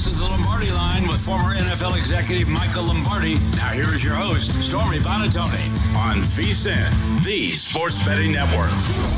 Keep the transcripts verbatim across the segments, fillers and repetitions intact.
is the Lombardi Line with former N F L executive Michael Lombardi. Now here is your host, Stormy Buonantony, on VSiN, the Sports Betting Network.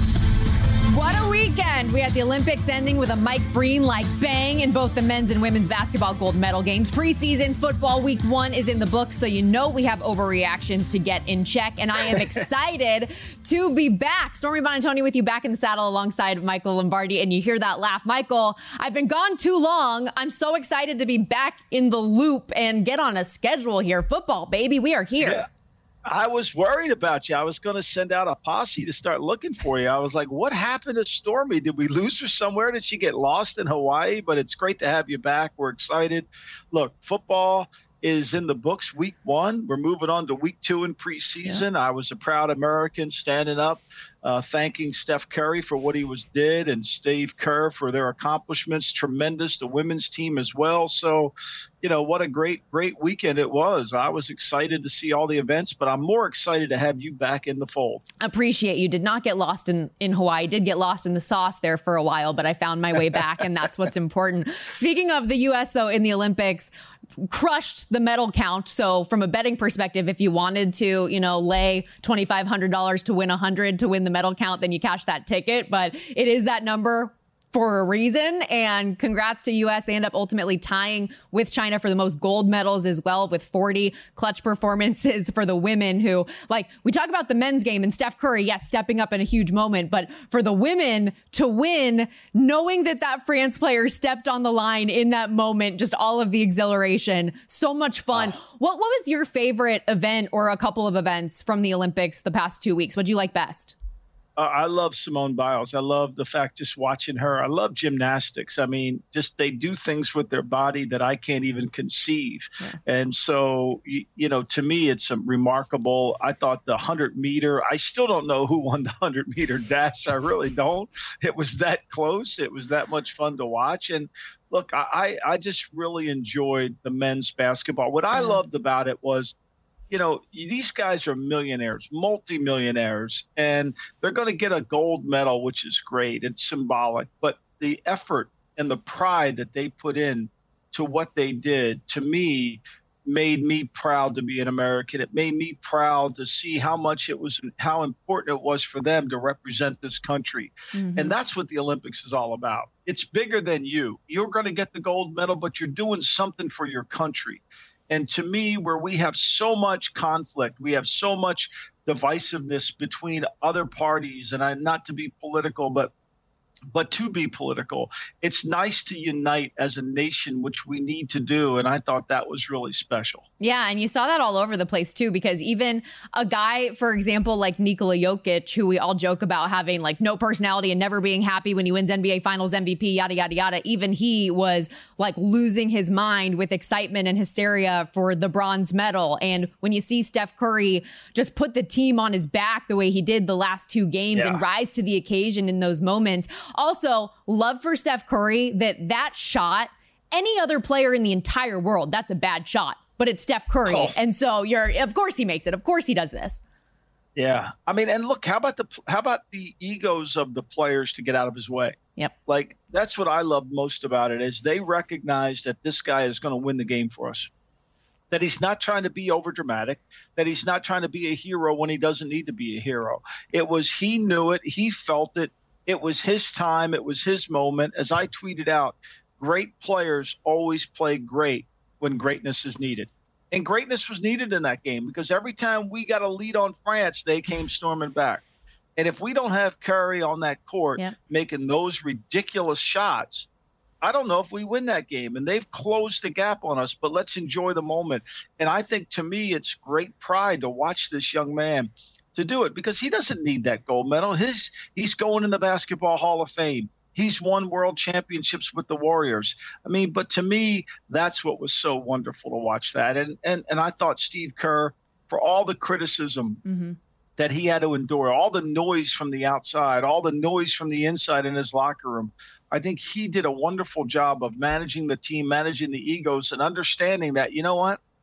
What a weekend. We had the Olympics ending with a Mike Breen-like bang in both the men's and women's basketball gold medal games. Preseason football week one is in the books, so you know we have overreactions to get in check, and I am excited to be back. Stormy Buonantony with you back in the saddle alongside Michael Lombardi, and you hear that laugh. Michael, I've been gone too long. I'm so excited to be back in the loop and get on a schedule here. Football, baby, we are here. Yeah. I was worried about you. I was going to send out a posse to start looking for you. I was like, what happened to Stormy? Did we lose her somewhere? Did she get lost in Hawaii? But it's great to have you back. We're excited. Look, football is in the books week one. We're moving on to week two in preseason. Yeah. I was a proud American standing up, uh, thanking Steph Curry for what he was did and Steve Kerr for their accomplishments. Tremendous. The women's team as well. So, you know, what a great, great weekend it was. I was excited to see all the events, but I'm more excited to have you back in the fold. Appreciate you. Did not get lost in, in Hawaii. Did get lost in the sauce there for a while, but I found my way back, and that's what's important. Speaking of the U S, though, in the Olympics, crushed the medal count. So from a betting perspective, if you wanted to, you know, lay twenty-five hundred dollars to win one hundred to win the medal count, then you cash that ticket. But it is that number for a reason. And congrats to U S. They end up ultimately tying with China for the most gold medals as well, with forty clutch performances for the women who, like, we talk about the men's game and Steph Curry, yes, stepping up in a huge moment, but for the women to win, knowing that that France player stepped on the line in that moment, just all of the exhilaration, so much fun. Oh. What, what was your favorite event or a couple of events from the Olympics the past two weeks? What do you like best? Uh, I love Simone Biles. I love the fact just watching her. I love gymnastics. I mean, just they do things with their body that I can't even conceive. Yeah. And so, you, you know, to me, it's a remarkable. I thought the one hundred meter, I still don't know who won the one hundred meter dash. I really don't. It was that close. It was that much fun to watch. And look, I, I just really enjoyed the men's basketball. What I yeah. loved about it was, you know, these guys are millionaires, multimillionaires, and they're going to get a gold medal, which is great. It's symbolic. But the effort and the pride that they put in to what they did, to me, made me proud to be an American. It made me proud to see how much it was, how important it was for them to represent this country. Mm-hmm. And that's what the Olympics is all about. It's bigger than you. You're going to get the gold medal, but you're doing something for your country. And to me, where we have so much conflict, we have so much divisiveness between other parties, and I, not to be political, but but to be political, it's nice to unite as a nation, which we need to do. And I thought that was really special. Yeah. And you saw that all over the place, too, because even a guy, for example, like Nikola Jokic, who we all joke about having like no personality and never being happy when he wins N B A Finals M V P, yada, yada, yada. Even he was like losing his mind with excitement and hysteria for the bronze medal. And when you see Steph Curry just put the team on his back the way he did the last two games yeah. and rise to the occasion in those moments. Also, love for Steph Curry that that shot, any other player in the entire world, that's a bad shot, but it's Steph Curry. Oh. And so you're, of course he makes it. Of course he does this. Yeah. I mean, and look, how about the, how about the egos of the players to get out of his way? Yep. Like, that's what I love most about it, is they recognize that this guy is going to win the game for us. That he's not trying to be overdramatic, that he's not trying to be a hero when he doesn't need to be a hero. It was, he knew it. He felt it. It was his time. It was his moment. As I tweeted out, great players always play great when greatness is needed. And greatness was needed in that game, because every time we got a lead on France, they came storming back. And if we don't have Curry on that court yeah. making those ridiculous shots, I don't know if we win that game. And they've closed the gap on us, but let's enjoy the moment. And I think, to me, it's great pride to watch this young man to do it, because he doesn't need that gold medal. His he's going in the Basketball Hall of Fame. He's won world championships with the Warriors. I mean, but to me, that's what was so wonderful to watch that. And and and I thought Steve Kerr, for all the criticism mm-hmm. that he had to endure, all the noise from the outside, all the noise from the inside in his locker room, I think he did a wonderful job of managing the team, managing the egos, and understanding that, you know what?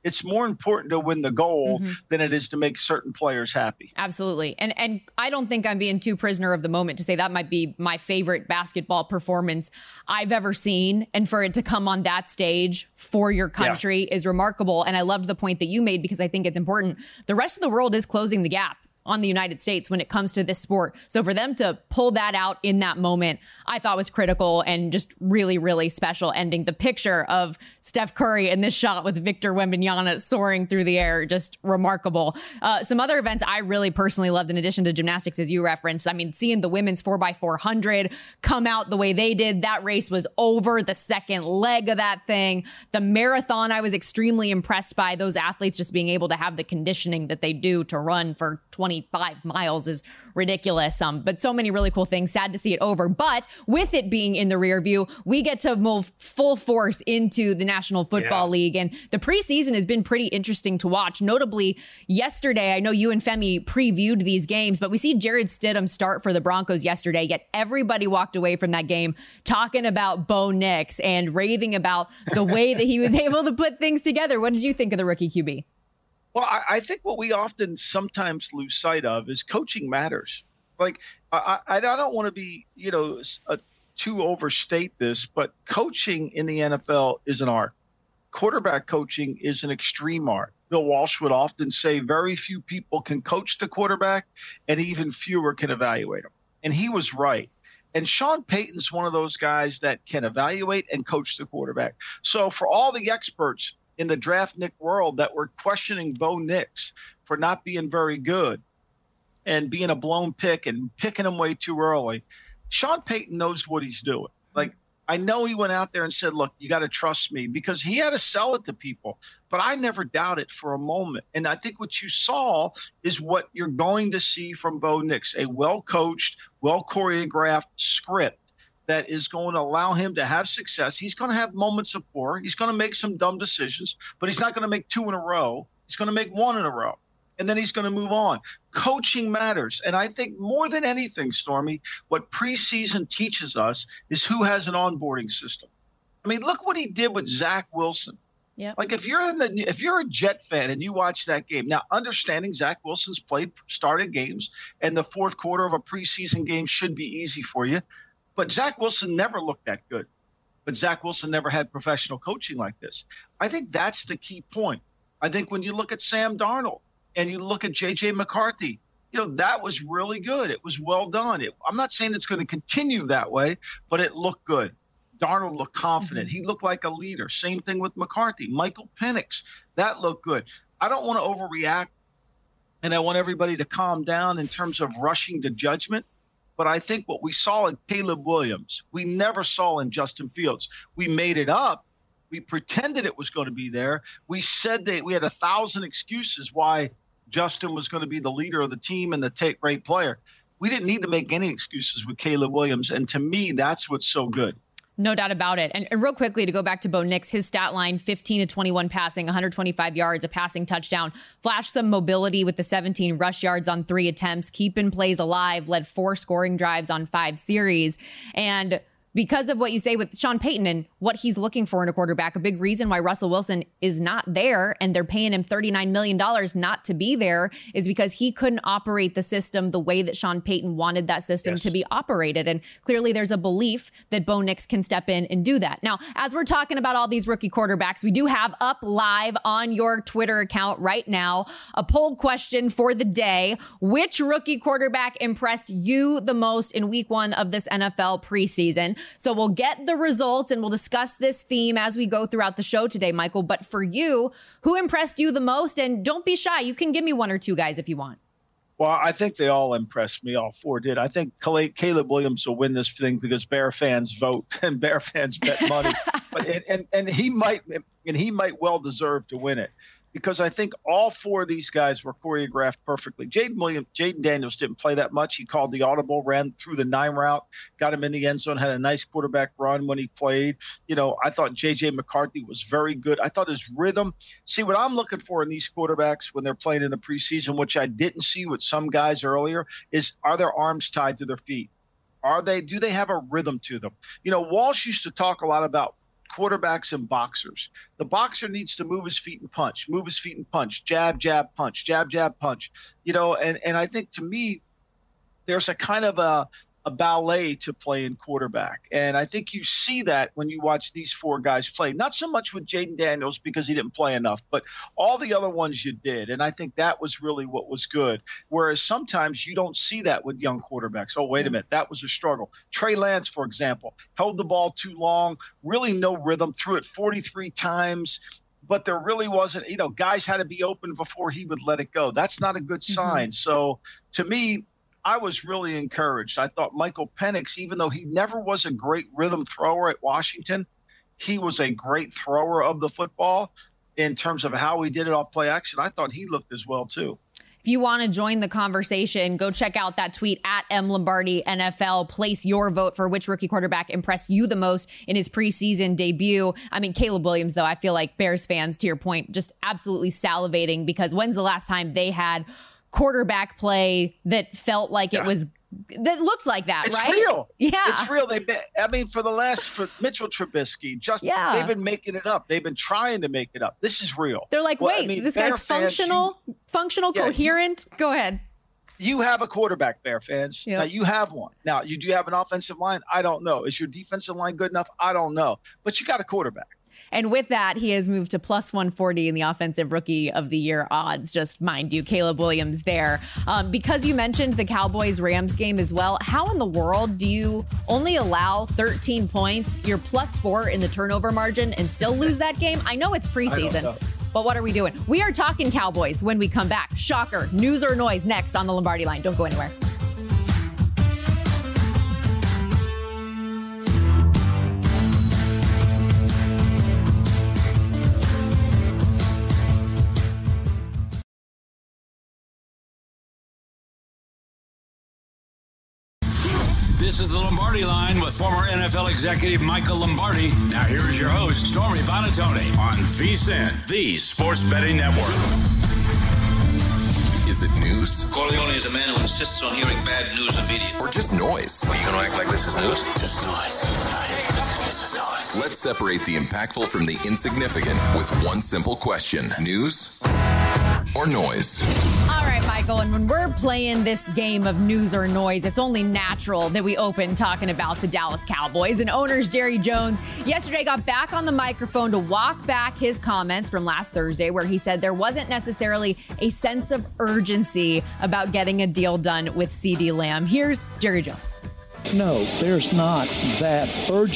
It's more important to win the goal mm-hmm. than it is to make certain players happy. Absolutely. And and I don't think I'm being too prisoner of the moment to say that might be my favorite basketball performance I've ever seen. And for it to come on that stage for your country yeah. is remarkable. And I loved the point that you made because I think it's important. The rest of the world is closing the gap on the United States when it comes to this sport. So for them to pull that out in that moment, I thought was critical and just really, really special ending. The picture of Steph Curry in this shot with Victor Wembanyama soaring through the air, just remarkable. Uh, some other events I really personally loved in addition to gymnastics, as you referenced. I mean, seeing the women's four by four hundred come out the way they did, that race was over the second leg of that thing. The marathon, I was extremely impressed by those athletes just being able to have the conditioning that they do to run for twenty-five miles is ridiculous. Um, but so many really cool things. Sad to see it over. But with it being in the rear view, we get to move full force into the National Football yeah. League. And the preseason has been pretty interesting to watch. Notably, yesterday, I know you and Femi previewed these games, but we see Jared Stidham start for the Broncos yesterday. Yet everybody walked away from that game talking about Bo Nix and raving about the way that he was able to put things together. What did you think of the rookie Q B? Well, I, I think what we often sometimes lose sight of is coaching matters. Like, I, I, I don't want to be, you know, a, to overstate this, but coaching in the N F L is an art. Quarterback coaching is an extreme art. Bill Walsh would often say very few people can coach the quarterback and even fewer can evaluate him. And he was right. And Sean Payton's one of those guys that can evaluate and coach the quarterback. So for all the experts in the draft Nick world that were questioning Bo Nix for not being very good and being a blown pick and picking him way too early, Sean Payton knows what he's doing. Like, I know he went out there and said, look, you got to trust me, because he had to sell it to people. But I never doubt it for a moment. And I think what you saw is what you're going to see from Bo Nix, a well-coached, well-choreographed script that is going to allow him to have success. He's going to have moments of poor. He's going to make some dumb decisions, but he's not going to make two in a row. He's going to make one in a row, and then he's going to move on. Coaching matters. And I think more than anything, Stormy, what preseason teaches us is who has an onboarding system. I mean, look what he did with Zach Wilson. Yeah. Like if you're in the, if you're a Jet fan and you watch that game, now understanding Zach Wilson's played started games and the fourth quarter of a preseason game should be easy for you. But Zach Wilson never looked that good. But Zach Wilson never had professional coaching like this. I think that's the key point. I think when you look at Sam Darnold and you look at J J McCarthy, you know, that was really good. It was well done. It, I'm not saying it's going to continue that way, but it looked good. Darnold looked confident. Mm-hmm. He looked like a leader. Same thing with McCarthy. Michael Penix, that looked good. I don't want to overreact, and I want everybody to calm down in terms of rushing to judgment. But I think what we saw in Caleb Williams, we never saw in Justin Fields. We made it up. We pretended it was going to be there. We said that we had a thousand excuses why Justin was going to be the leader of the team and the take great player. We didn't need to make any excuses with Caleb Williams. And to me, that's what's so good. No doubt about it. And, and real quickly, to go back to Bo Nix, his stat line, fifteen to twenty-one passing, one hundred twenty-five yards, a passing touchdown, flashed some mobility with the seventeen rush yards on three attempts, keeping plays alive, led four scoring drives on five series. And because of what you say with Sean Payton and what he's looking for in a quarterback, a big reason why Russell Wilson is not there and they're paying him thirty-nine million dollars not to be there is because he couldn't operate the system the way that Sean Payton wanted that system yes. to be operated. And clearly there's a belief that Bo Nix can step in and do that. Now, as we're talking about all these rookie quarterbacks, we do have up live on your Twitter account right now a poll question for the day. Which rookie quarterback impressed you the most in week one of this N F L preseason? So we'll get the results and we'll discuss this theme as we go throughout the show today, Michael. But for you, who impressed you the most? And don't be shy. You can give me one or two guys if you want. Well, I think they all impressed me. All four did. I think Caleb Williams will win this thing because Bear fans vote and Bear fans bet money. but and, and and he might and he might well deserve to win it. Because I think all four of these guys were choreographed perfectly. Jaden Williams, Jaden Daniels didn't play that much. He called the audible, ran through the nine route, got him in the end zone, had a nice quarterback run when he played. You know, I thought J J McCarthy was very good. I thought his rhythm. See, what I'm looking for in these quarterbacks when they're playing in the preseason, which I didn't see with some guys earlier, is are their arms tied to their feet? Are they? Do they have a rhythm to them? You know, Walsh used to talk a lot about quarterbacks and boxers. The boxer needs to move his feet and punch, move his feet and punch, jab, jab, punch, jab, jab, punch. You know, and, and I think to me, there's a kind of a, a ballet to play in quarterback. And I think you see that when you watch these four guys play. Not so much with Jayden Daniels because he didn't play enough, but all the other ones you did. And I think that was really what was good. Whereas sometimes you don't see that with young quarterbacks. Oh, wait a minute, that was a struggle. Trey Lance, for example, held the ball too long, really no rhythm, threw it forty-three times. But there really wasn't, you know, guys had to be open before he would let it go. That's not a good sign. Mm-hmm. So to me, I was really encouraged. I thought Michael Penix, even though he never was a great rhythm thrower at Washington, he was a great thrower of the football in terms of how he did it off play action. I thought he looked as well, too. If you want to join the conversation, go check out that tweet at M Lombardi N F L. Place your vote for which rookie quarterback impressed you the most in his preseason debut. I mean, Caleb Williams, though, I feel like Bears fans, to your point, just absolutely salivating because when's the last time they had quarterback play that felt like yeah. it was that looked like that, it's right? It's real. Yeah. It's real. They've been, I mean, for the last, for Mitchell Trubisky, just, yeah. they've been making it up. They've been trying to make it up. This is real. They're like, well, wait, I mean, this guy's functional, fans, you, functional, yeah, coherent. You, Go ahead. You have a quarterback, Bear fans. Yep. Now, you have one. Now, you do have an offensive line? I don't know. Is your defensive line good enough? I don't know. But you got a quarterback. And with that, he has moved to plus one forty in the offensive rookie of the year odds. Just mind you, Caleb Williams there. Um, because you mentioned the Cowboys-Rams game as well, how in the world do you only allow thirteen points, you're plus four in the turnover margin, and still lose that game? I know it's preseason, but what are we doing? We are talking Cowboys when we come back. Shocker, news or noise next on the Lombardi Line. Don't go anywhere. This is the Lombardi Line with former N F L executive Michael Lombardi. Now here is your host, Stormy Buonantony, on VSiN, the Sports Betting Network. Is it news? Corleone is a man who insists on hearing bad news immediately. Or just noise? Are you going to act like this is news? Just noise. This is noise. Let's separate the impactful from the insignificant with one simple question. News or noise? All right, Michael, and when we're playing this game of news or noise, it's only natural that we open talking about the Dallas Cowboys. And owners Jerry Jones yesterday got back on the microphone to walk back his comments from last Thursday where he said there wasn't necessarily a sense of urgency about getting a deal done with CeeDee Lamb. Here's Jerry Jones. No, there's not that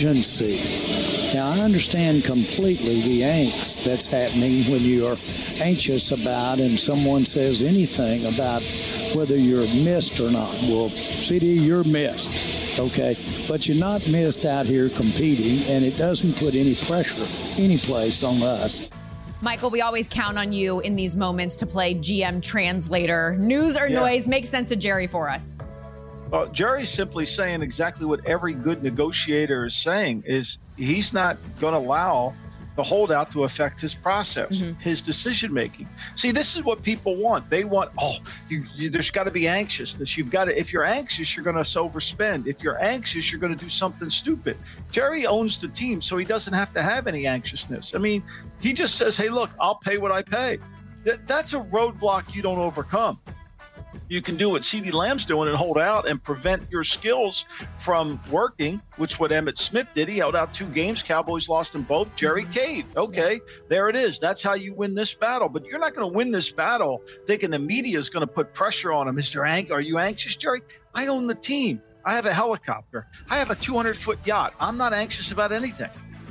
urgency. Now, I understand completely the angst that's happening when you are anxious about and someone says anything about whether you're missed or not. Well, C D, you're missed, okay? But you're not missed out here competing, and it doesn't put any pressure any place on us. Michael, we always count on you in these moments to play G M translator. News or yeah. noise, make sense of Jerry for us. Uh, Jerry's simply saying exactly what every good negotiator is saying, is he's not going to allow the holdout to affect his process, mm-hmm. his decision-making. See, this is what people want. They want, oh, you, you, there's got to be anxiousness. You've got to, if you're anxious, you're going to overspend. If you're anxious, you're going to do something stupid. Jerry owns the team, so he doesn't have to have any anxiousness. I mean, he just says, hey, look, I'll pay what I pay. That, that's a roadblock you don't overcome. You can do what CeeDee Lamb's doing and hold out and prevent your skills from working, which what Emmitt Smith did. He held out two games. Cowboys lost them both. Jerry caved. Okay, there it is. That's how you win this battle. But you're not going to win this battle thinking the media is going to put pressure on him. Mister Ank, are you anxious, Jerry? I own the team. I have a helicopter. I have a two hundred foot yacht. I'm not anxious about anything.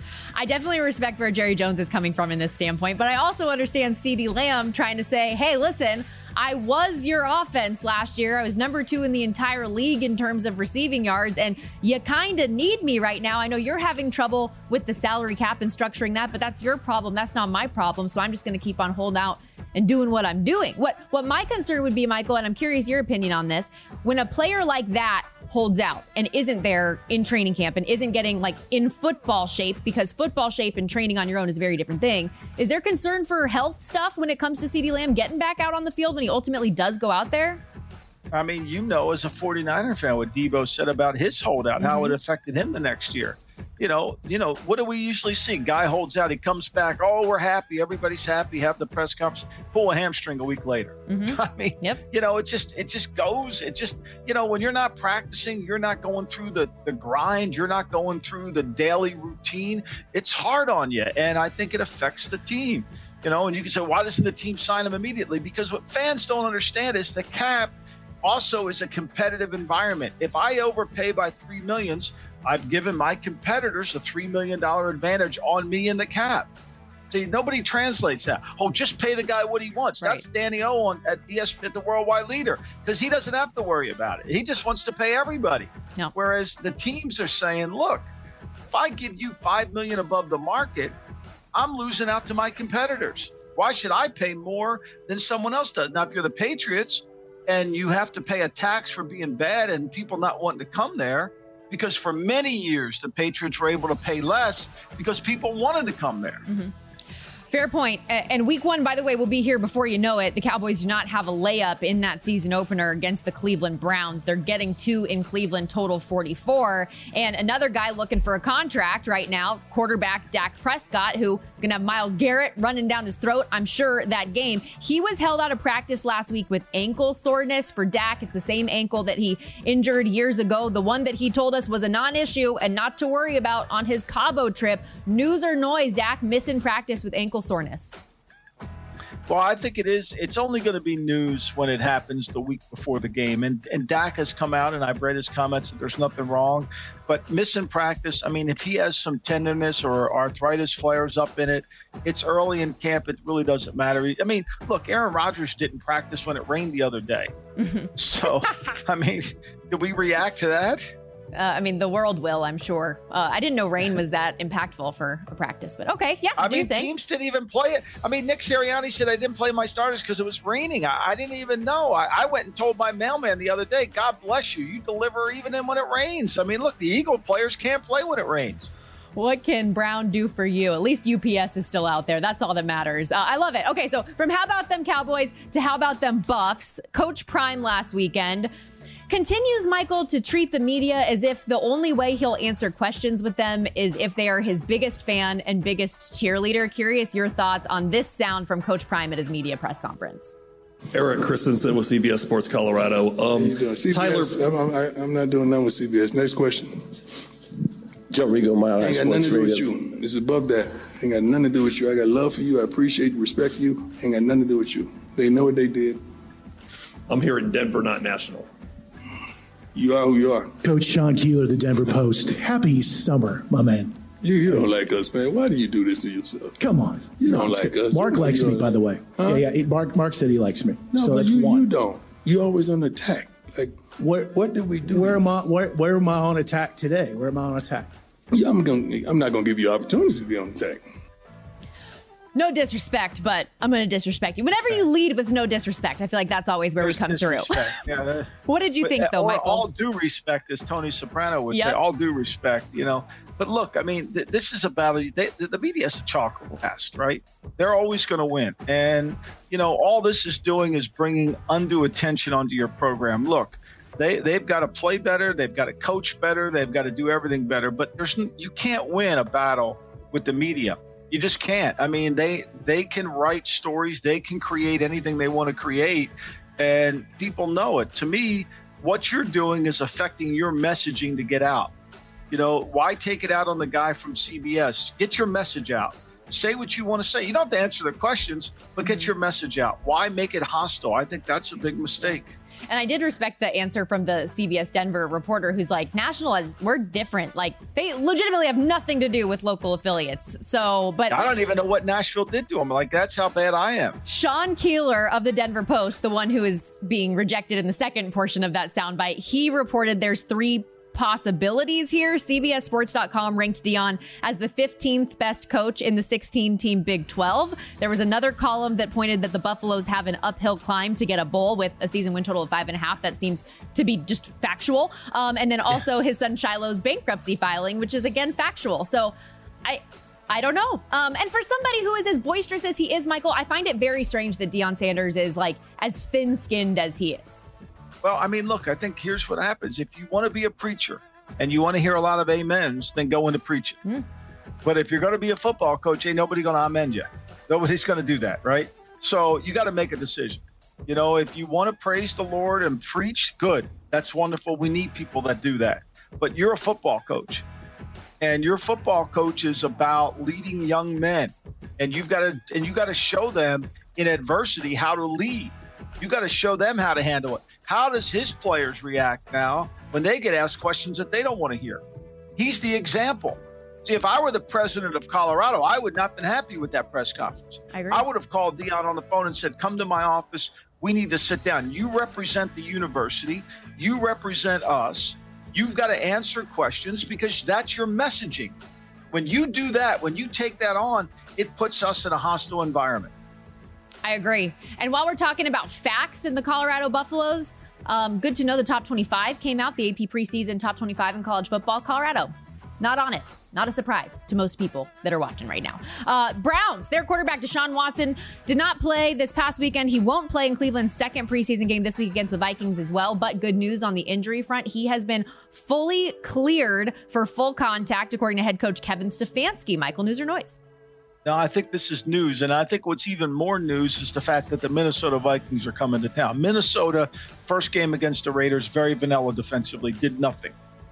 I definitely respect where Jerry Jones is coming from in this standpoint, but I also understand CeeDee Lamb trying to say, hey, listen, I was your offense last year. I was number two in the entire league in terms of receiving yards, and you kind of need me right now. I know you're having trouble with the salary cap and structuring that, but that's your problem. That's not my problem, so I'm just going to keep on holding out and doing what I'm doing. What what my concern would be, Michael, and I'm curious your opinion on this, when a player like that holds out and isn't there in training camp and isn't getting like in football shape, because football shape and training on your own is a very different thing. Is there concern for health stuff when it comes to CeeDee Lamb getting back out on the field when he ultimately does go out there? I mean, you know, as a forty-niner fan, what Debo said about his holdout, mm-hmm. how it affected him the next year. You know, you know, what do we usually see? Guy holds out, he comes back. Oh, we're happy. Everybody's happy. Have the press conference. Pull a hamstring a week later. Mm-hmm. I mean, yep. you know, it just it just goes. It just, you know, when you're not practicing, you're not going through the the grind. You're not going through the daily routine. It's hard on you, and I think it affects the team. You know, and you can say, why doesn't the team sign him immediately? Because what fans don't understand is the cap also is a competitive environment. If I overpay by three millions, I've given my competitors a three million dollars advantage on me in the cap. See, nobody translates that. Oh, just pay the guy what he wants. Right. That's Danny O on at E S P N, the Worldwide Leader, because he doesn't have to worry about it. He just wants to pay everybody. No. Whereas the teams are saying, look, if I give you five million dollars above the market, I'm losing out to my competitors. Why should I pay more than someone else does? Now, if you're the Patriots and you have to pay a tax for being bad and people not wanting to come there, because for many years the Patriots were able to pay less because people wanted to come there. Mm-hmm. Fair point. And week one, by the way, will be here before you know it. The Cowboys do not have a layup in that season opener against the Cleveland Browns. They're getting two in Cleveland, total forty-four. And another guy looking for a contract right now, quarterback Dak Prescott, who going to have Myles Garrett running down his throat, I'm sure, that game. He was held out of practice last week with ankle soreness. For Dak, it's the same ankle that he injured years ago, the one that he told us was a non-issue and not to worry about on his Cabo trip. News or noise, Dak missing practice with ankle soreness? Well, I think it is. It's only going to be news when it happens the week before the game. And and Dak has come out, and I've read his comments that there's nothing wrong. But missing practice, I mean, if he has some tenderness or arthritis flares up in it, it's early in camp. It really doesn't matter. I mean, look, Aaron Rodgers didn't practice when it rained the other day. So, I mean, did we react to that? Uh, I mean, the world will, I'm sure. Uh, I didn't know rain was that impactful for a practice, but okay, yeah. I mean, teams didn't even play it. I mean, Nick Sirianni said I didn't play my starters because it was raining. I, I didn't even know. I, I went and told my mailman the other day, God bless you. You deliver even in when it rains. I mean, look, the Eagle players can't play when it rains. What can Brown do for you? At least U P S is still out there. That's all that matters. Uh, I love it. Okay, so from how about them Cowboys to how about them Buffs, Coach Prime last weekend continues, Michael, to treat the media as if the only way he'll answer questions with them is if they are his biggest fan and biggest cheerleader. Curious your thoughts on this sound from Coach Prime at his media press conference. Eric Christensen with C B S Sports Colorado. Um, C B S, Tyler, I'm, I'm not doing nothing with C B S. Next question. Joe Rigo, my Ain't got nothing to do with you. It's above that. Ain't got nothing to do with you. I got love for you. I appreciate you, respect you. Ain't got nothing to do with you. They know what they did. I'm here in Denver, not national. You are who you are. Coach Sean Keeler, the Denver Post. Happy summer, my man. You you don't like us, man. Why do you do this to yourself? Come on. You don't like good. us. Mark you likes me, like... by the way. Huh? Yeah, yeah. Mark Mark said he likes me. No, so but that's you, one. you don't. You always on attack. Like, what what did we do? Where am I? Where, where am I on attack today? Where am I on attack? Yeah, I'm gonna. I'm not gonna give you opportunities to be on attack. No disrespect, but I'm going to disrespect you. Whenever you lead with no disrespect, I feel like that's always where There's we come through. Yeah, that, what did you think, though, all, Michael? All due respect, as Tony Soprano would yep. say, all due respect, you know. But look, I mean, th- this is about a, they, the media is a chalk last, right? They're always going to win. And, you know, all this is doing is bringing undue attention onto your program. Look, they, they've got to play better. They've got to coach better. They've got to do everything better. But there's you can't win a battle with the media. You just can't. I mean, they they can write stories. They can create anything they want to create, and people know it. To me, what you're doing is affecting your messaging to get out. You know, why take it out on the guy from C B S? Get your message out. Say what you want to say. You don't have to answer the questions, but get your message out. Why make it hostile? I think that's a big mistake. And I did respect the answer from the C B S Denver reporter who's like, National is, we're different. Like, they legitimately have nothing to do with local affiliates. So, but I don't even know what Nashville did to them. Like, that's how bad I am. Sean Keeler of the Denver Post, the one who is being rejected in the second portion of that soundbite, he reported there's three possibilities here. C B S Sports dot com ranked Deion as the fifteenth best coach in the sixteen team Big twelve. There was another column that pointed that the Buffaloes have an uphill climb to get a bowl with a season win total of five and a half. That seems to be just factual. Um, and then also his son Shiloh's bankruptcy filing, which is again factual. So I I don't know. Um, and for somebody who is as boisterous as he is, Michael, I find it very strange that Deion Sanders is like as thin-skinned as he is. Well, I mean, look, I think here's what happens. If you want to be a preacher, and you want to hear a lot of amens, then go into preaching. Mm. But if you're going to be a football coach, ain't nobody going to amen you. Nobody's going to do that, right? So you got to make a decision. You know, if you want to praise the Lord and preach, good. That's wonderful. We need people that do that. But you're a football coach, and your football coach is about leading young men, and you've got to and you got to show them in adversity how to lead. You got to show them how to handle it. How does his players react now when they get asked questions that they don't want to hear? He's the example. See, if I were the president of Colorado, I would not have been happy with that press conference. I agree. I would have called Deion on the phone and said, come to my office. We need to sit down. You represent the university. You represent us. You've got to answer questions because that's your messaging. When you do that, when you take that on, it puts us in a hostile environment. I agree. And while we're talking about facts in the Colorado Buffaloes, um, good to know the top twenty-five came out, the A P preseason top twenty-five in college football. Colorado, not on it. Not a surprise to most people that are watching right now. Uh, Browns, their quarterback Deshaun Watson did not play this past weekend. He won't play in Cleveland's second preseason game this week against the Vikings as well. But good news on the injury front. He has been fully cleared for full contact, according to head coach Kevin Stefanski. Michael, news or noise? No, I think this is news. And I think what's even more news is the fact that the Minnesota Vikings are coming to town. Minnesota, first game against the Raiders, very vanilla defensively, did nothing.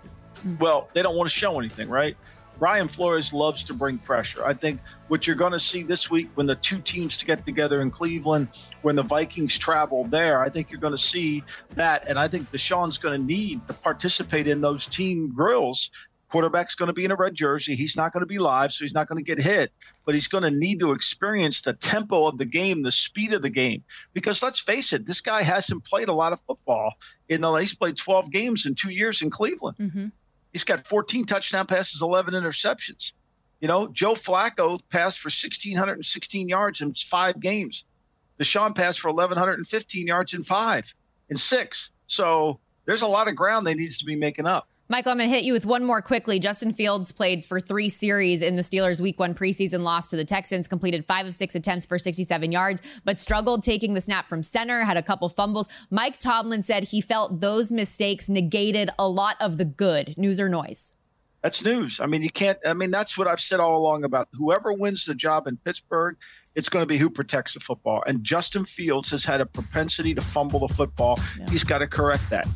Well, they don't want to show anything, right? Brian Flores loves to bring pressure. I think what you're going to see this week when the two teams get together in Cleveland, when the Vikings travel there, I think you're going to see that. And I think Deshaun's going to need to participate in those team drills. Quarterback's going to be in a red jersey. He's not going to be live, so he's not going to get hit. But he's going to need to experience the tempo of the game, the speed of the game. Because let's face it, this guy hasn't played a lot of football. In the, he's played twelve games in two years in Cleveland. Mm-hmm. He's got fourteen touchdown passes, eleven interceptions. You know, Joe Flacco passed for one thousand six hundred sixteen yards in five games. Deshaun passed for one thousand one hundred fifteen yards in five, in six. So there's a lot of ground they needs to be making up. Michael, I'm going to hit you with one more quickly. Justin Fields played for three series in the Steelers' week one preseason loss to the Texans, completed five of six attempts for sixty-seven yards, but struggled taking the snap from center, had a couple fumbles. Mike Tomlin said he felt those mistakes negated a lot of the good. News or noise? That's news. I mean, you can't, I mean, that's what I've said all along about whoever wins the job in Pittsburgh, it's going to be who protects the football. And Justin Fields has had a propensity to fumble the football. Yeah. He's got to correct that.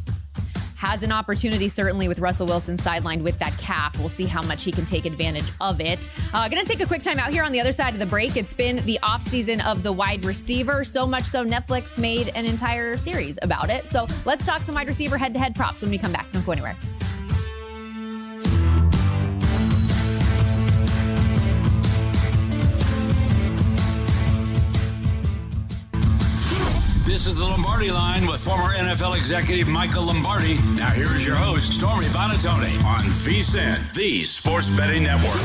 Has an opportunity, certainly, with Russell Wilson sidelined with that calf. We'll see how much he can take advantage of it. Uh, going to take a quick time out here on the other side of the break. It's been the offseason of the wide receiver, so much so Netflix made an entire series about it. So let's talk some wide receiver head-to-head props when we come back. Don't go anywhere. This is the Lombardi Line with former N F L executive Michael Lombardi. Now here's your host, Stormy Buonantony, on V S I N, the Sports Betting Network.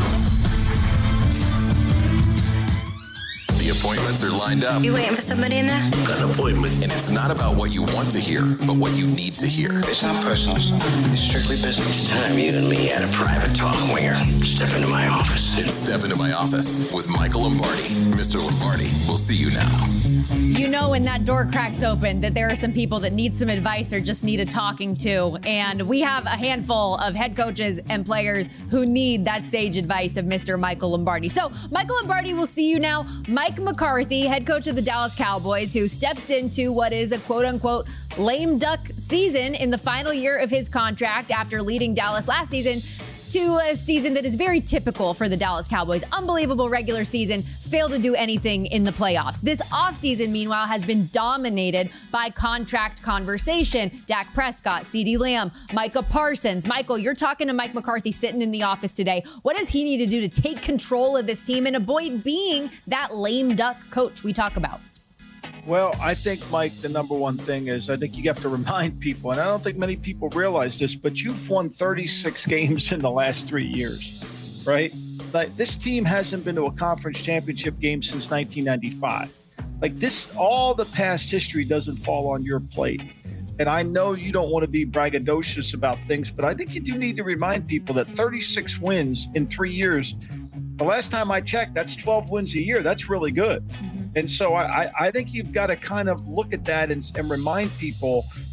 The appointments are lined up. You waiting for somebody in there? Got an appointment. And it's not about what you want to hear, but what you need to hear. It's not personal. It's strictly business. It's time you and me had a private talk, Winger. Step into my office. It's Step Into My Office with Michael Lombardi. Mister Lombardi, we'll see you now. You know when that door cracks open that there are some people that need some advice or just need a talking to. And we have a handful of head coaches and players who need that sage advice of Mister Michael Lombardi. So Michael Lombardi will see you now. Mike McCarthy, head coach of the Dallas Cowboys, who steps into what is a quote-unquote lame duck season in the final year of his contract after leading Dallas last season to a season that is very typical for the Dallas Cowboys. Unbelievable regular season, failed to do anything in the playoffs. This offseason, meanwhile, has been dominated by contract conversation. Dak Prescott, CeeDee Lamb, Micah Parsons. Michael, you're talking to Mike McCarthy sitting in the office today. What does he need to do to take control of this team and avoid being that lame duck coach we talk about? Well, I think, Mike, the number one thing is I think you have to remind people, and I don't think many people realize this, but you've won thirty-six games in the last three years, right? Like, this team hasn't been to a conference championship game since nineteen ninety-five. Like, this, all the past history doesn't fall on your plate. And I know you don't want to be braggadocious about things, but I think you do need to remind people that thirty-six wins in three years, the last time I checked, that's twelve wins a year. That's really good. Mm-hmm. And so I, I think you've got to kind of look at that and, and remind people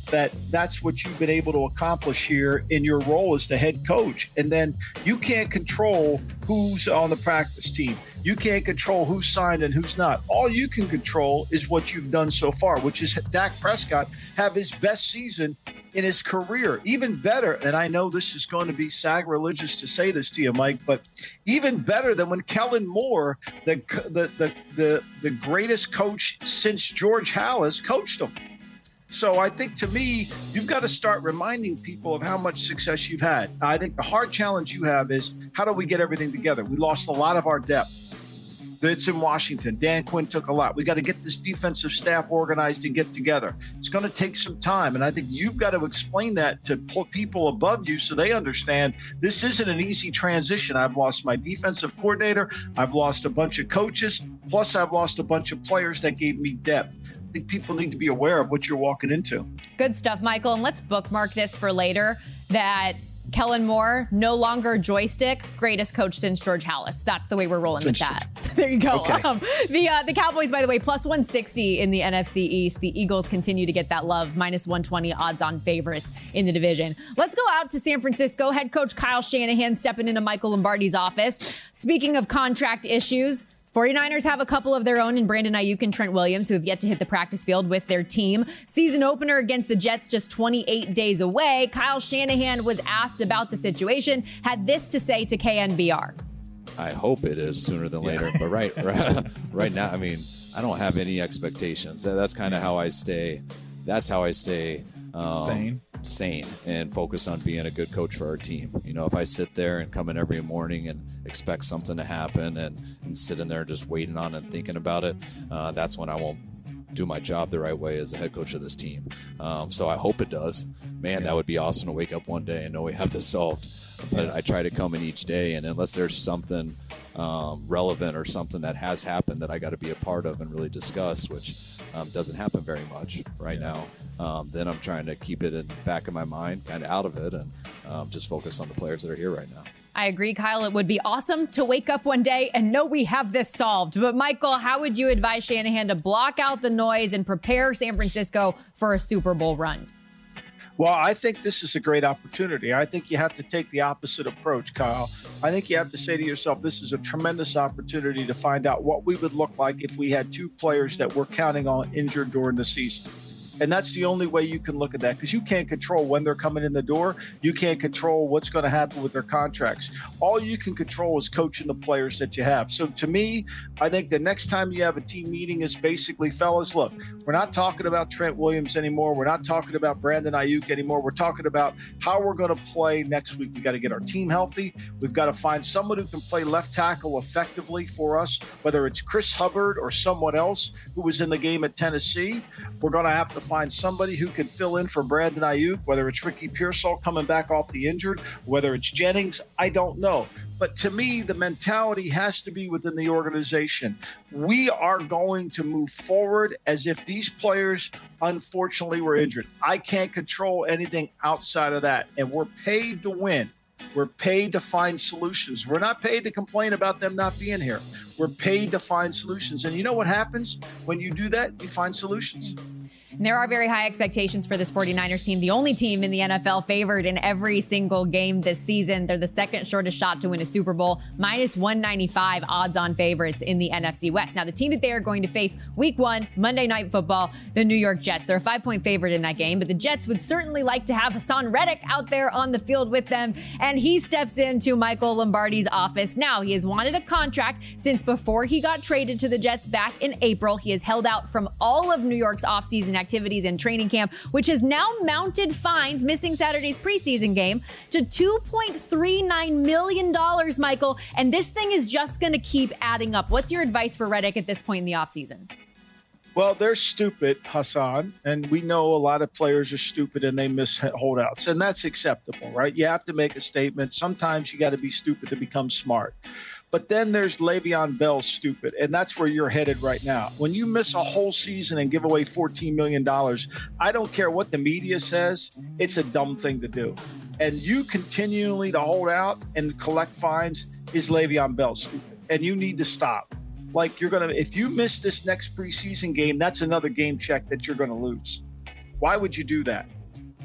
that that's what you've been able to accomplish here in your role as the head coach. And then you can't control who's on the practice team. You can't control who's signed and who's not. All you can control is what you've done so far, which is Dak Prescott have his best season in his career. Even better, and I know this is going to be sacrilegious to say this to you, Mike, but even better than when Kellen Moore, the the the the, the greatest coach since George Halas, coached him. So I think, to me, you've got to start reminding people of how much success you've had. I think the hard challenge you have is, how do we get everything together? We lost a lot of our depth. It's in Washington. Dan Quinn took a lot. We got to get this defensive staff organized and get together. It's going to take some time, and I think you've got to explain that to people above you so they understand this isn't an easy transition. I've lost my defensive coordinator. I've lost a bunch of coaches. Plus, I've lost a bunch of players that gave me depth. I think people need to be aware of what you're walking into. Good stuff, Michael. And let's bookmark this for later, that Kellen Moore, no longer joystick, greatest coach since George Halas. That's the way we're rolling with that. There you go. Okay. Um, the uh, the Cowboys, by the way, plus one sixty in the N F C East. The Eagles continue to get that love, minus one twenty odds-on favorites in the division. Let's go out to San Francisco. Head coach Kyle Shanahan stepping into Michael Lombardi's office. Speaking of contract issues, 49ers have a couple of their own in Brandon Ayuk and Trent Williams, who have yet to hit the practice field with their team. Season opener against the Jets just twenty-eight days away. Kyle Shanahan was asked about the situation, had this to say to K N B R. I hope it is sooner than later, but right, right, right now, I mean, I don't have any expectations. That's kind of how I stay. That's how I stay um, sane. sane and focus on being a good coach for our team. You know, if I sit there and come in every morning and expect something to happen and, and sit in there just waiting on it and thinking about it, uh, that's when I won't do my job the right way as the head coach of this team. Um, so I hope it does. Man, that would be awesome to wake up one day and know we have this solved. But I try to come in each day, and unless there's something um, relevant or something that has happened that I got to be a part of and really discuss, which um, doesn't happen very much right now, um, then I'm trying to keep it in the back of my mind, kind of out of it, and um, just focus on the players that are here right now. I agree, Kyle. It would be awesome to wake up one day and know we have this solved. But, Michael, how would you advise Shanahan to block out the noise and prepare San Francisco for a Super Bowl run? Well, I think this is a great opportunity. I think you have to take the opposite approach, Kyle. I think you have to say to yourself, this is a tremendous opportunity to find out what we would look like if we had two players that we're counting on injured during the season. And that's the only way you can look at that, because you can't control when they're coming in the door. You can't control what's going to happen with their contracts. All you can control is coaching the players that you have. So to me, I think the next time you have a team meeting is basically, fellas, look, we're not talking about Trent Williams anymore. We're not talking about Brandon Ayuk anymore. We're talking about how we're going to play next week. We got to get our team healthy. We've got to find someone who can play left tackle effectively for us, whether it's Chris Hubbard or someone else who was in the game at Tennessee. We're going to have to find somebody who can fill in for Brandon Ayuk, whether it's Ricky Pearsall coming back off the injured, whether it's Jennings, I don't know. But to me, the mentality has to be within the organization. We are going to move forward as if these players, unfortunately, were injured. I can't control anything outside of that. And we're paid to win. We're paid to find solutions. We're not paid to complain about them not being here. We're paid to find solutions. And you know what happens when you do that? You find solutions. And there are very high expectations for this 49ers team, the only team in the N F L favored in every single game this season. They're the second shortest shot to win a Super Bowl, minus one ninety-five odds-on favorites in the N F C West. Now, the team that they are going to face week one, Monday Night Football, the New York Jets. They're a five-point favorite in that game, but the Jets would certainly like to have Hassan Reddick out there on the field with them, and he steps into Michael Lombardi's office. Now, he has wanted a contract since before he got traded to the Jets back in April. He has held out from all of New York's offseason activities and training camp, which has now mounted fines, missing Saturday's preseason game, to two point three nine million dollars, Michael. And this thing is just going to keep adding up. What's your advice for Reddick at this point in the offseason? Well, they're stupid, Hassan, and we know a lot of players are stupid and they miss holdouts, and that's acceptable, right? You have to make a statement. Sometimes you got to be stupid to become smart. But then there's Le'Veon Bell stupid, and that's where you're headed right now. When you miss a whole season and give away fourteen million dollars, I don't care what the media says, it's a dumb thing to do. And you continually to hold out and collect fines is Le'Veon Bell stupid, and you need to stop. Like, you're going to, if you miss this next preseason game, that's another game check that you're going to lose. Why would you do that?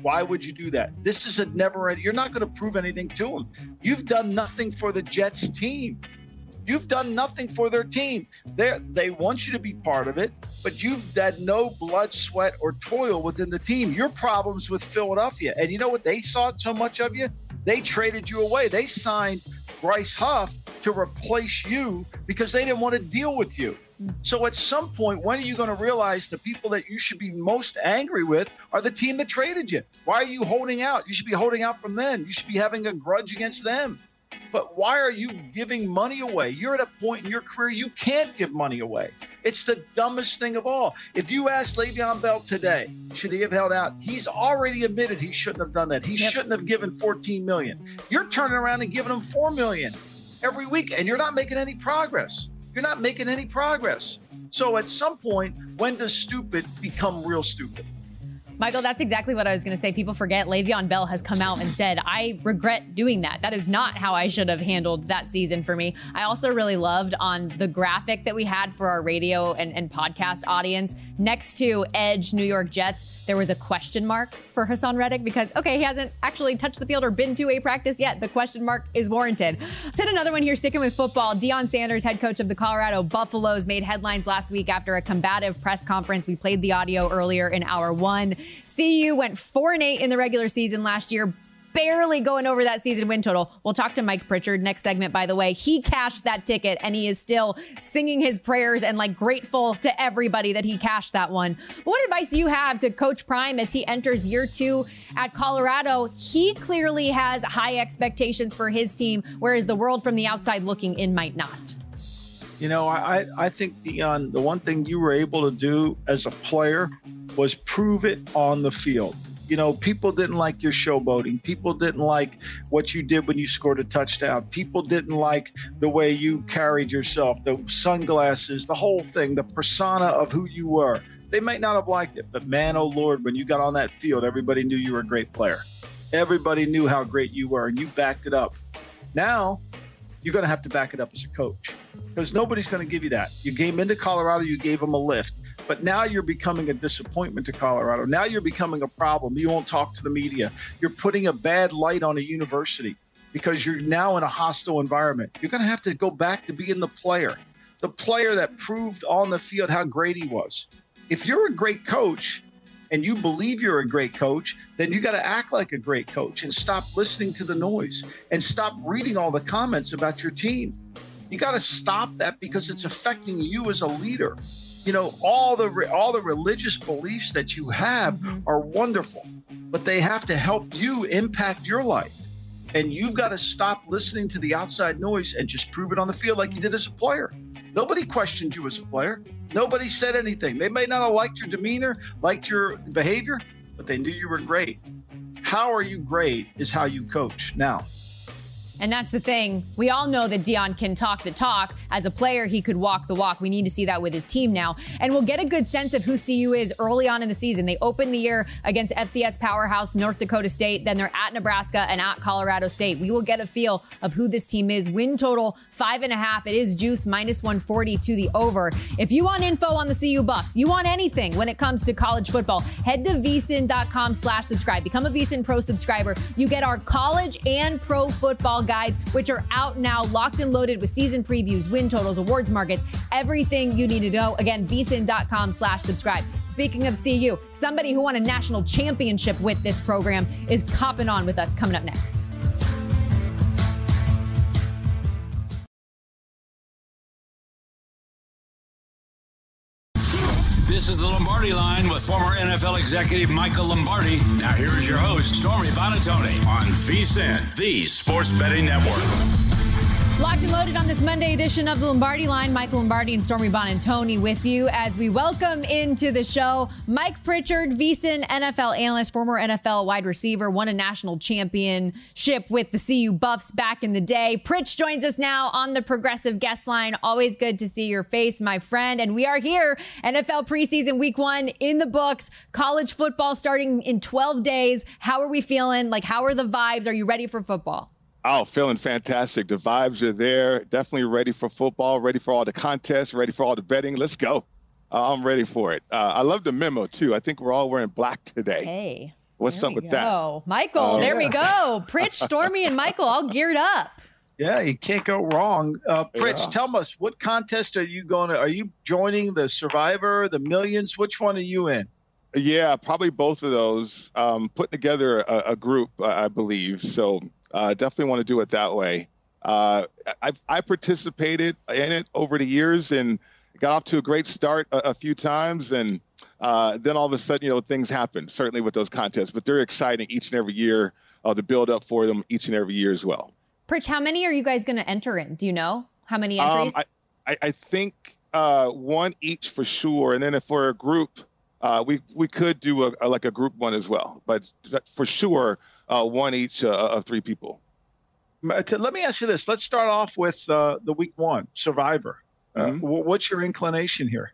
Why would you do that? This is a never ending. You're not going to prove anything to them. You've done nothing for the Jets team. You've done nothing for their team. They they want you to be part of it, but you've had no blood, sweat, or toil within the team. Your problem's with Philadelphia. And you know what they saw so much of you? They traded you away. They signed Bryce Huff to replace you because they didn't want to deal with you. So at some point, when are you going to realize the people that you should be most angry with are the team that traded you? Why are you holding out? You should be holding out from them. You should be having a grudge against them. But why are you giving money away? You're at a point in your career you can't give money away. It's the dumbest thing of all. If you asked Le'Veon Bell today, should he have held out? He's already admitted he shouldn't have done that. He yep. shouldn't have given fourteen million dollars. You're turning around and giving him four million dollars every week, and you're not making any progress. You're not making any progress. So at some point, when does stupid become real stupid? Michael, that's exactly what I was going to say. People forget Le'Veon Bell has come out and said, I regret doing that. That is not how I should have handled that season for me. I also really loved on the graphic that we had for our radio and, and podcast audience, next to Edge New York Jets, there was a question mark for Hassan Reddick because, okay, he hasn't actually touched the field or been to a practice yet. The question mark is warranted. Let's hit another one here, sticking with football. Deion Sanders, head coach of the Colorado Buffaloes, made headlines last week after a combative press conference. We played the audio earlier in hour one. C U went four and eight in the regular season last year, barely going over that season win total. We'll talk to Mike Pritchard next segment, by the way. He cashed that ticket and he is still singing his prayers and like grateful to everybody that he cashed that one. What advice do you have to Coach Prime as he enters year two at Colorado? He clearly has high expectations for his team, whereas the world from the outside looking in might not. You know, I, I think, Deion, the one thing you were able to do as a player was prove it on the field. You know, people didn't like your showboating. People didn't like what you did when you scored a touchdown. People didn't like the way you carried yourself, the sunglasses, the whole thing, the persona of who you were. They might not have liked it, but man, oh Lord, when you got on that field, everybody knew you were a great player. Everybody knew how great you were, and you backed it up. Now, you're going to have to back it up as a coach because nobody's going to give you that. You came into Colorado, you gave them a lift. But now you're becoming a disappointment to Colorado. Now you're becoming a problem. You won't talk to the media. You're putting a bad light on a university because you're now in a hostile environment. You're going to have to go back to being the player, the player that proved on the field how great he was. If you're a great coach and you believe you're a great coach, then you got to act like a great coach and stop listening to the noise and stop reading all the comments about your team. You got to stop that because it's affecting you as a leader. You know, all the all the religious beliefs that you have mm-hmm. are wonderful, but they have to help you impact your life. And you've got to stop listening to the outside noise and just prove it on the field like you did as a player. Nobody questioned you as a player. Nobody said anything. They may not have liked your demeanor, liked your behavior, but they knew you were great. How are you great is how you coach now. And that's the thing. We all know that Deion can talk the talk. As a player, he could walk the walk. We need to see that with his team now. And we'll get a good sense of who C U is early on in the season. They opened the year against F C S powerhouse North Dakota State. Then they're at Nebraska and at Colorado State. We will get a feel of who this team is. Win total, five and a half. It is juice, minus one forty to the over. If you want info on the C U Buffs, you want anything when it comes to college football, head to vsin.com slash subscribe. Become a VSiN Pro subscriber. You get our college and pro football guides, which are out now, locked and loaded with season previews, win totals, awards markets, everything you need to know. Again, vsin.com slash subscribe. Speaking of C U, somebody who won a national championship with this program is copping on with us coming up next. This is the Lombardi Line with former N F L executive Michael Lombardi. Now here is your host, Stormy Buonantony, on VSiN, the Sports Betting Network. Locked and loaded on this Monday edition of the Lombardi Line. Michael Lombardi and Stormy Buonantony with you as we welcome into the show Mike Pritchard, VSiN N F L analyst, former N F L wide receiver, won a national championship with the C U Buffs back in the day. Pritch joins us now on the Progressive guest line. Always good to see your face, my friend. And we are here, N F L preseason week one in the books, college football starting in twelve days. How are we feeling? Like, how are the vibes? Are you ready for football? Oh, feeling fantastic. The vibes are there. Definitely ready for football, ready for all the contests, ready for all the betting. Let's go. Uh, I'm ready for it. Uh, I love the memo, too. I think we're all wearing black today. Hey. What's there up with go. that? Michael, Uh, there yeah. we go. Pritch, Stormy, and Michael all geared up. Yeah, you can't go wrong. Uh, Pritch, Yeah. tell us, what contest are you going to? Are you joining the Survivor, the Millions? Which one are you in? Yeah, probably both of those. Um, putting together a, a group, uh, I believe. So uh, definitely want to do it that way. Uh, I, I participated in it over the years and got off to a great start a, a few times. And uh, then all of a sudden, you know, things happen, certainly with those contests. But they're exciting each and every year, uh, the build up for them each and every year as well. Pritch, how many are you guys going to enter in? Do you know how many entries? Um, I, I, I think uh, one each for sure. And then if we're a group, uh, we we could do a, a, like a group one as well. But for sure, uh, one each uh, of three people. Let me ask you this. Let's start off with uh, the week one, Survivor. Uh, Mm-hmm. What's your inclination here?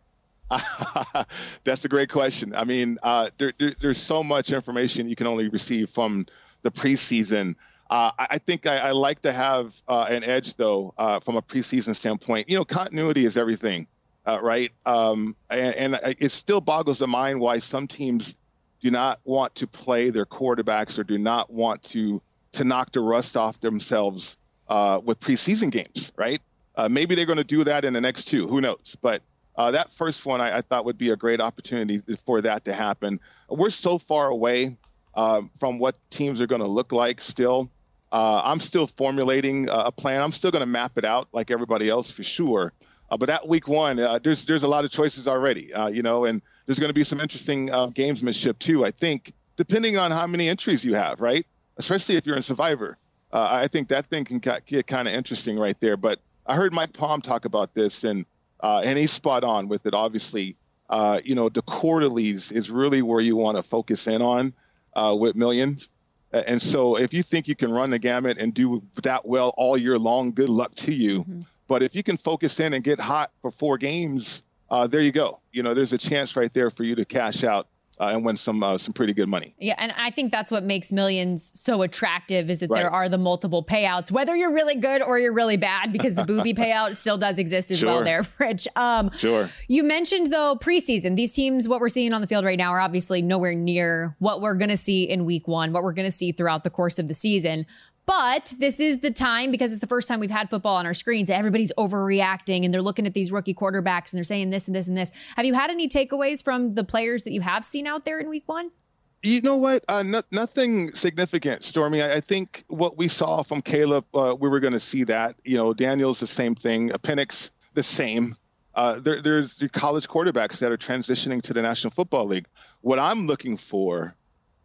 That's a great question. I mean, uh, there, there, there's so much information you can only receive from the preseason. Uh, I, I think I, I like to have uh, an edge, though, uh, from a preseason standpoint. You know, continuity is everything, uh, right? Um, and, and it still boggles the mind why some teams do not want to play their quarterbacks or do not want to to knock the rust off themselves uh, with preseason games, right? Uh, maybe they're going to do that in the next two. Who knows? But uh, that first one I, I thought would be a great opportunity for that to happen. We're so far away um, from what teams are going to look like still. Uh, I'm still formulating a plan. I'm still going to map it out like everybody else for sure. Uh, but that week one, uh, there's there's a lot of choices already, uh, you know, and there's going to be some interesting uh, gamesmanship too, I think, depending on how many entries you have, right? Especially if you're in Survivor. Uh, I think that thing can get kind of interesting right there. But I heard Mike Palm talk about this, and uh, and he's spot on with it, obviously. Uh, you know, the quarterlies is really where you want to focus in on uh, with Millions. And so if you think you can run the gamut and do that well all year long, good luck to you. Mm-hmm. But if you can focus in and get hot for four games, uh, there you go. You know, there's a chance right there for you to cash out uh, and win some uh, some pretty good money. Yeah, and I think that's what makes Millions so attractive is that Right. there are the multiple payouts, whether you're really good or you're really bad, because the booby payout still does exist as Sure. well there, Rich. Um, Sure. You mentioned, though, preseason. These teams, what we're seeing on the field right now are obviously nowhere near what we're going to see in week one, what we're going to see throughout the course of the season. But this is the time, because it's the first time we've had football on our screens. Everybody's overreacting and they're looking at these rookie quarterbacks and they're saying this and this and this. Have you had any takeaways from the players that you have seen out there in week one? You know what? Uh, no, nothing significant, Stormy. I, I think what we saw from Caleb, uh, we were going to see that. You know, Daniel's the same thing. Penix, the same. Uh, there, there's the college quarterbacks that are transitioning to the National Football League. What I'm looking for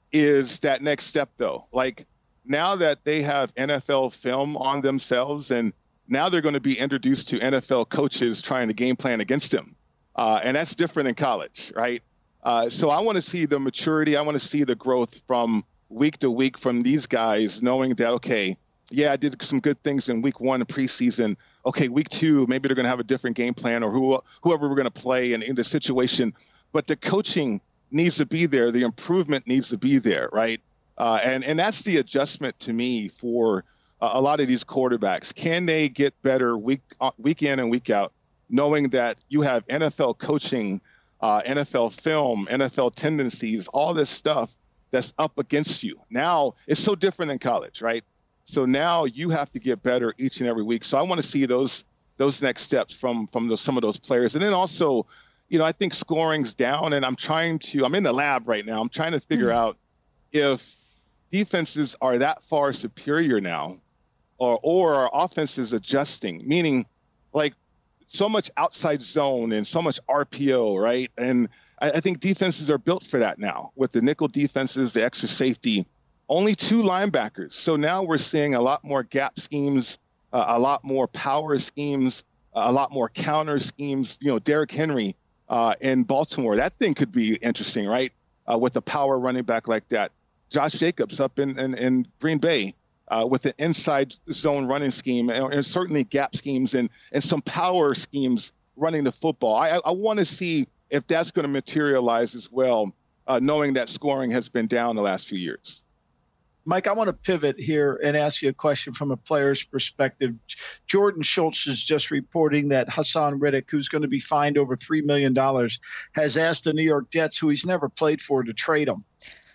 is that next step, though. Like, now that they have N F L film on themselves, and now they're going to be introduced to N F L coaches trying to game plan against them. Uh, and that's different in college, right? Uh, so I want to see the maturity. I want to see the growth from week to week from these guys, knowing that, okay, yeah, I did some good things in week one preseason. Okay, week two, maybe they're going to have a different game plan, or who, whoever we're going to play in, in the situation. But the coaching needs to be there. The improvement needs to be there, right? Uh, and, and that's the adjustment to me for uh, a lot of these quarterbacks. Can they get better week, uh, week in and week out, knowing that you have N F L coaching, uh, N F L film, N F L tendencies, all this stuff that's up against you? Now, it's so different in college, right? So now you have to get better each and every week. So I want to see those those next steps from, from those, some of those players. And then also, you know, I think scoring's down, and I'm trying to – I'm in the lab right now. I'm trying to figure out if – defenses are that far superior now, or or are offenses adjusting, meaning like so much outside zone and so much R P O, right? And I, I think defenses are built for that now with the nickel defenses, the extra safety, only two linebackers. So now we're seeing a lot more gap schemes, uh, a lot more power schemes, uh, a lot more counter schemes. You know, Derrick Henry uh, in Baltimore, that thing could be interesting, right? Uh, with a power running back like that. Josh Jacobs up in, in, in Green Bay uh, with an inside zone running scheme, and, and certainly gap schemes and, and some power schemes running the football. I, I want to see if that's going to materialize as well, uh, knowing that scoring has been down the last few years. Mike, I want to pivot here and ask you a question from a player's perspective. Jordan Schultz is just reporting that Hassan Reddick, who's going to be fined over three million dollars, has asked the New York Jets, who he's never played for, to trade him.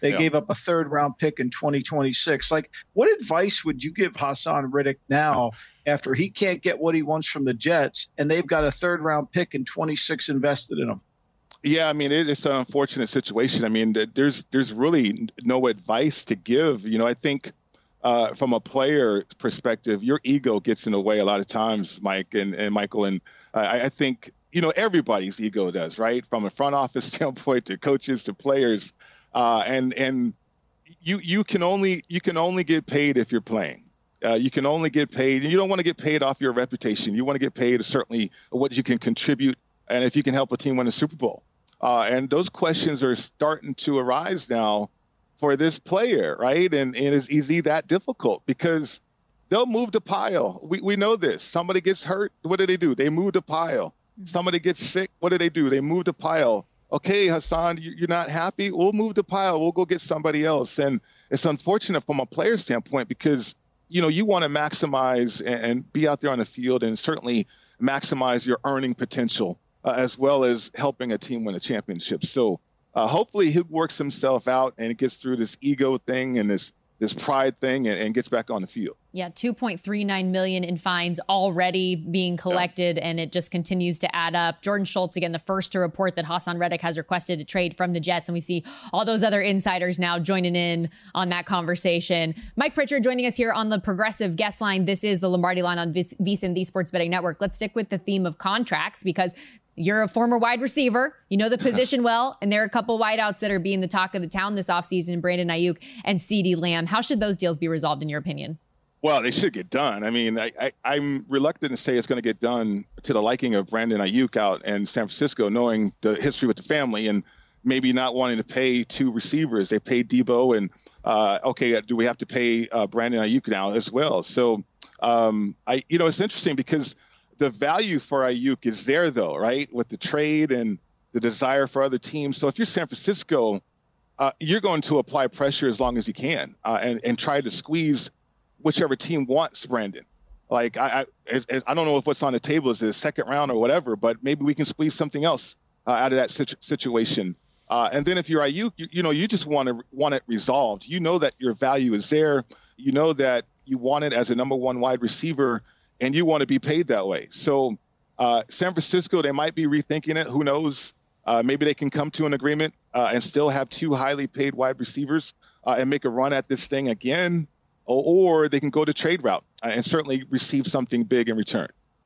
They yeah. gave up a third round pick in twenty twenty-six. Like, what advice would you give Haason Reddick now after he can't get what he wants from the Jets and they've got a third round pick in twenty-six invested in him? Yeah, I mean, it, it's an unfortunate situation. I mean, there's there's really no advice to give. You know, I think uh, from a player perspective, your ego gets in the way a lot of times, Mike and, and Michael. And I, I think, you know, everybody's ego does, right? From a front office standpoint to coaches to players. Uh, and and you you can only you can only get paid if you're playing. Uh, you can only get paid. You don't want to get paid off your reputation. You want to get paid certainly what you can contribute and if you can help a team win a Super Bowl. Uh, and those questions are starting to arise now for this player, right? And, and is, is he that difficult? Because they'll move the pile. We we know this. Somebody gets hurt. What do they do? They move the pile. Somebody gets sick. What do they do? They move the pile. Okay, Haason, you're not happy? We'll move the pile. We'll go get somebody else. And it's unfortunate from a player standpoint because, you know, you want to maximize and, and be out there on the field and certainly maximize your earning potential. Uh, as well as helping a team win a championship. So uh, hopefully he works himself out and gets through this ego thing and this this pride thing and, and gets back on the field. Yeah, two point three nine million in fines already being collected, yeah. and it just continues to add up. Jordan Schultz, again, the first to report that Haason Reddick has requested a trade from the Jets, and we see all those other insiders now joining in on that conversation. Mike Pritchard joining us here on the Progressive Guest Line. This is the Lombardi Line on VSiN, the Sports Betting Network. Let's stick with the theme of contracts because you're a former wide receiver. You know the position well, and there are a couple wideouts that are being the talk of the town this offseason, Brandon Ayuk and CeeDee Lamb. How should those deals be resolved in your opinion? Well, they should get done. I mean, I, I, I'm reluctant to say it's going to get done to the liking of Brandon Ayuk out in San Francisco, knowing the history with the family and maybe not wanting to pay two receivers. They paid Debo, and uh, okay, do we have to pay uh, Brandon Ayuk now as well? So, um, I, you know, it's interesting because the value for Ayuk is there, though, right, with the trade and the desire for other teams. So if you're San Francisco, uh, you're going to apply pressure as long as you can uh, and, and try to squeeze whichever team wants Brandon. Like, I I, I don't know if what's on the table is a second round or whatever, but maybe we can squeeze something else uh, out of that situ- situation. Uh, and then if you're Ayuk, you, you know, you just want to want it resolved. You know that your value is there. You know that you want it as a number one wide receiver, and you want to be paid that way. So uh, San Francisco, they might be rethinking it. Who knows? Uh, maybe they can come to an agreement uh, and still have two highly paid wide receivers uh, and make a run at this thing again. Or, or they can go the trade route uh, and certainly receive something big in return.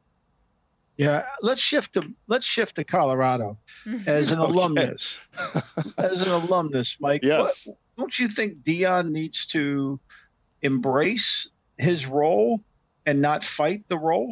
Yeah, let's shift to let's shift to Colorado as an okay. alumnus. As an alumnus, Mike, yes. what, don't you think Deion needs to embrace his role and not fight the role?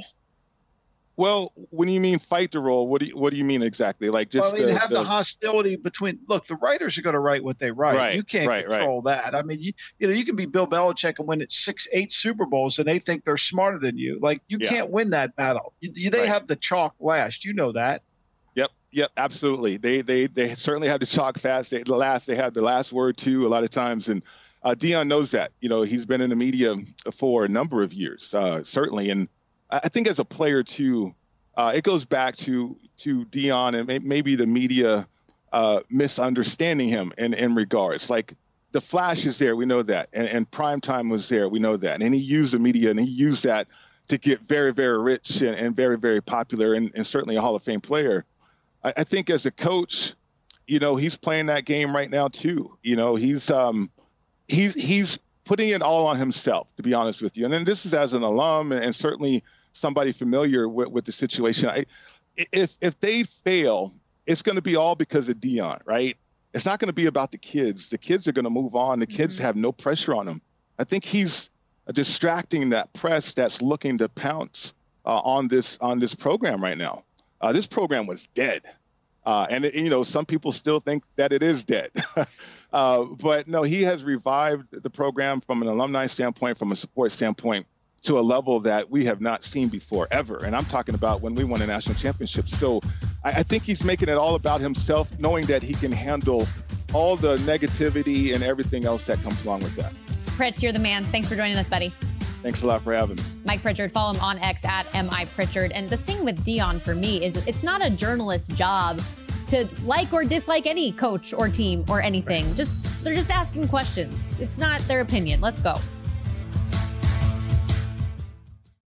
Well, when you mean fight the role, what do you, what do you mean exactly? Like just well, I mean, the, have the, the hostility between. Look, the writers are going to write what they write. Right, you can't right, control right. that. I mean, you you know, you can be Bill Belichick and win six, eight Super Bowls, and they think they're smarter than you. Like you yeah. can't win that battle. You, you, they right. have the chalk last. You know that. Yep, yep, absolutely. They they they certainly have the chalk fast. They, the last they have the last word too a lot of times, and uh, Deion knows that. You know, he's been in the media for a number of years, uh, certainly, and I think as a player too. Uh, it goes back to to Deion and may, maybe the media uh, misunderstanding him in, in regards. Like the flash is there, we know that, and, and primetime was there, we know that, and he used the media and he used that to get very, very rich and, and very, very popular and, and certainly a Hall of Fame player. I, I think as a coach, you know, he's playing that game right now too. You know, he's um, he's he's putting it all on himself, to be honest with you. And then this is as an alum and, and certainly somebody familiar with, with the situation. I, if if they fail, it's going to be all because of Deion, right? It's not going to be about the kids. The kids are going to move on. The kids mm-hmm. have no pressure on them. I think he's distracting that press that's looking to pounce uh, on this on this program right now. Uh, this program was dead, uh, and it, you know some people still think that it is dead. uh, but no, he has revived the program from an alumni standpoint, from a support standpoint, to a level that we have not seen before ever. And I'm talking about when we won a national championship. So I, I think he's making it all about himself, knowing that he can handle all the negativity and everything else that comes along with that. Pritch, you're the man. Thanks for joining us, buddy. Thanks a lot for having me. Mike Pritchard, follow him on X at M I Pritchard. And the thing with Deion for me is it's not a journalist's job to like or dislike any coach or team or anything. Just They're just asking questions. It's not their opinion. Let's go.